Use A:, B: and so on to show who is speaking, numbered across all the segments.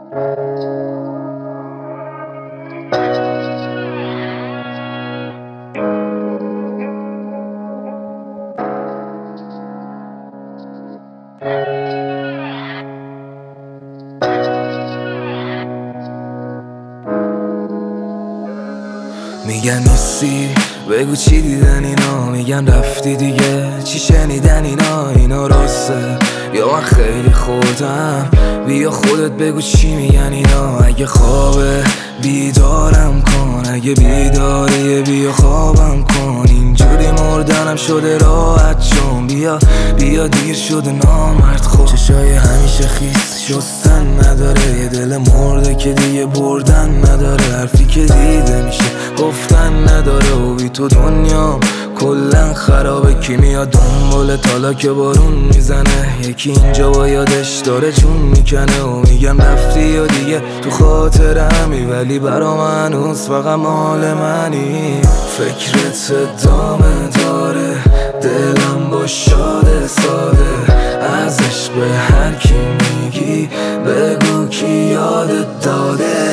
A: میگن نیستی بگو چی دیدن اینا، میگن رفتی دیگه چی شنیدن اینا راسته یا من خیلی خودم؟ بیا خودت بگو چی میگن اینا. اگه خوابه بیدارم کن، اگه بیداری بیا خوابم کن. اینجوری مردنم شده راحت چون بیا دیر شده نامرد. خب چشای همیشه خیس شستن نداره، یه دل مرده که دیگه بردن نداره. حرفی که دیده میشه گفتن نداره و بی تو دنیام کلن خرابه. کی میاد دنبال تالا که بارون میزنه، یکی اینجا با یادش داره جون میکنه. و میگم رفتی یا دیگه تو خاطرمی، ولی برا من هنوز فقط مال منی. فکرت ادامه داره، دلم با شاده ساده. ازش به هر کی میگی بگو کی یادت داده.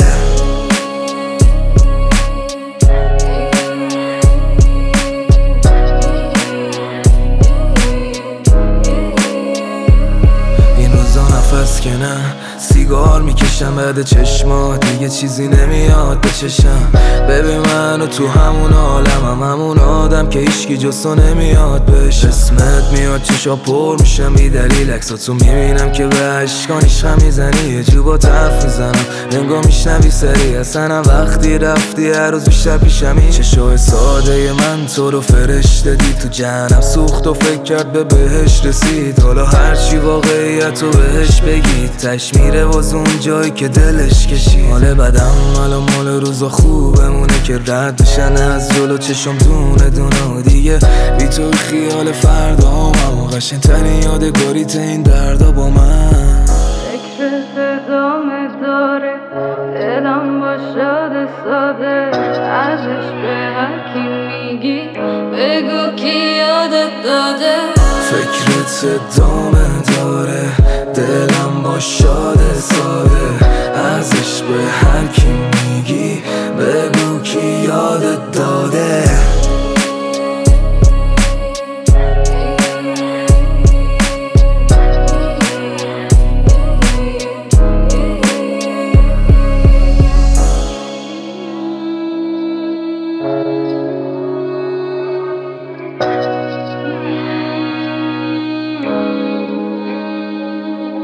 A: نفس که نه سیگار میکشم بعد چشمات، دیگه چیزی نمیاد به چشم. ببین منو تو همون عالمم، همون آدم که هیچکی جستو نمیاد بهش. اسمت میاد چشا پر میشم بی دلیل، عکساتو میبینم که به عشقان عشقم میزنی. یه جو با طرف میزنم انگار میشنوی سری، اصلا وقتی رفتی هر روز بیشتر پیشمی. چشای ساده من تو رو فرشته دید، تو جهنم سوخت و فکر کرد به بهش رسید. حالا هرچی واقعیتو بهش بگید تش میره واز اون جایی که دلش کشید. حال بدم مال روزا خوبمونه که رد بشن از جلو چشم دونه دونه. و دیگه بی تو خیال فردا هم قشنگ ترین یادگاریت این دردا با من.
B: فکرت ادامه داره، دلم با شاده ساده. ازش به هر کی میگی بگو کی یادت داده.
A: فکرت ادامه داره، دلم با شاده ساده. ازش به هر کی میگی بگو کی یادت داده.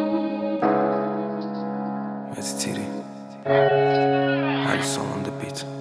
A: Tiri, Alison on the beat.